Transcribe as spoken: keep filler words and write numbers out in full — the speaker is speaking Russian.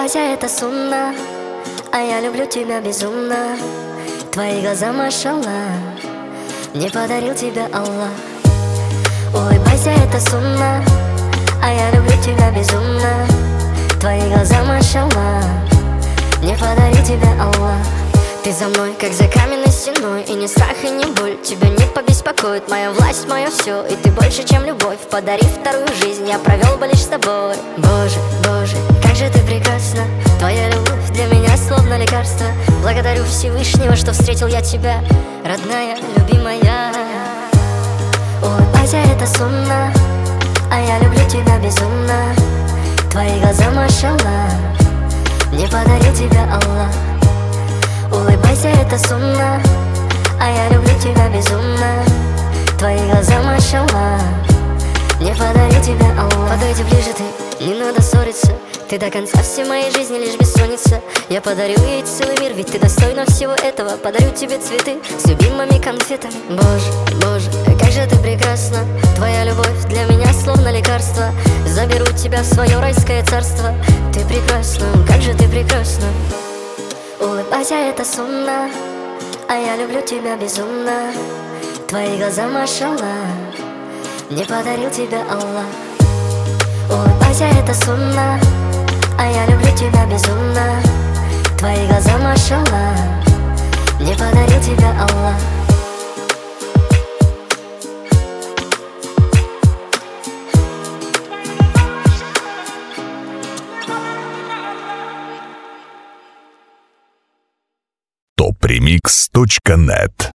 Улыбайся, это сунна, а я люблю тебя безумно. Твои глаза, машалла, мне подарил тебя Аллах. Улыбайся, это сунна, а я люблю тебя безумно. Твои глаза, машалла, мне подарил тебя Аллах. Ты за мной, как за каменной стеной, и ни страх, и ни боль тебя не побеспокоит. Моя власть, мое все, и ты больше, чем любовь. Подарив вторую жизнь, я провел бы лишь с тобой. Боже, Боже, как же ты прекрасна. Твоя любовь для меня словно лекарство. Благодарю Всевышнего, что встретил я тебя, родная, любимая. Улыбайся, это сунна, а я люблю тебя безумно. Твои глаза, машалла, мне подарил тебя Аллах. Улыбайся, это сунна, а я люблю тебя безумно. Твои глаза, машалла, мне подарил тебя Аллах. Подойди ближе ты, не надо ссориться. Ты до конца всей моей жизни лишь бессонница. Я подарю ей целый мир, ведь ты достойна всего этого. Подарю тебе цветы с любимыми конфетами. Боже, Боже, как же ты прекрасна. Твоя любовь для меня словно лекарство. Заберу тебя в свое райское царство. Ты прекрасна, как же ты прекрасна. Улыбайся, это сунна, а я люблю тебя безумно. Твои глаза, машалла, мне подарил тебя Аллах. Улыбайся, это сунна, а я люблю тебя безумно. Твои глаза, машалла, мне подарил тебя Аллах. топ ремикс точка нет